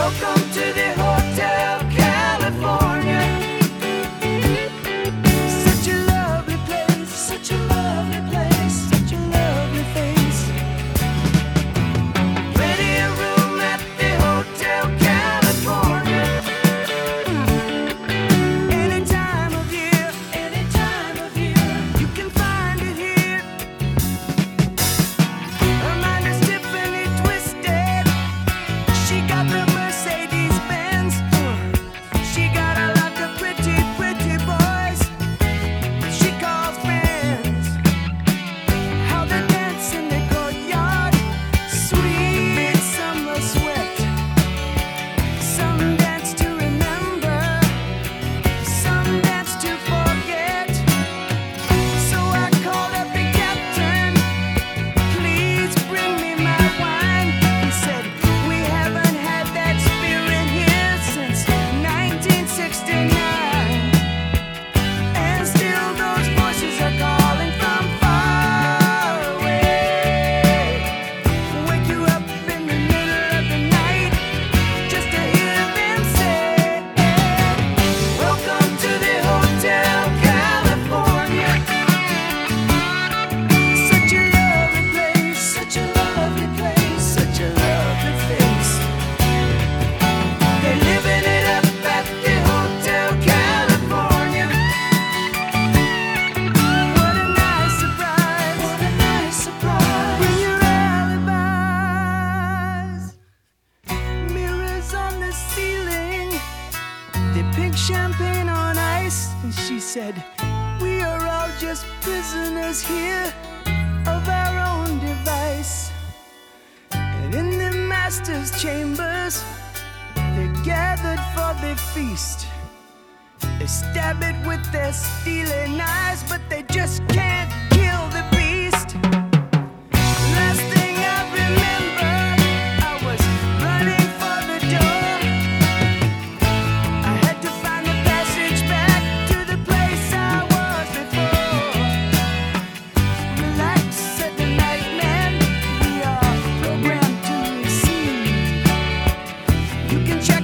Welcome to the Hotel California. Such a lovely place, such a lovely place, such a lovely face. Plenty of room at the Hotel California. Any time of year, you can find it here. Her mind is Tiffany twisted. She got the Mercedes Benz. She got a lot of pretty, pretty boys she calls friends. How they dance in the courtyard, sweet summer sweat. Some dance to remember, some dance to forget. So I called up the captain, please bring me my wine. He said, we haven't had that spirit here since 1969. And still those voices are calling from far away. Wake you up in the middle of the night just to hear them say, welcome to the Hotel California. Such a lovely place, such a lovely place, such a lovely face. They're living it up at the Hotel California. What a nice surprise, what a nice surprise. Bring your alibis. Mirrors on the ceiling, the pink champagne on ice. And she said, we are all just prisoners here of our own device. And in the master's chambers, they're gathered for the feast. They stab it with their steely knives, but they just can't kill the beast. Last thing I remember, I was running for the door. I had to find the passage back to the place I was before. Relax, said the night man, we are programmed to receive. You can check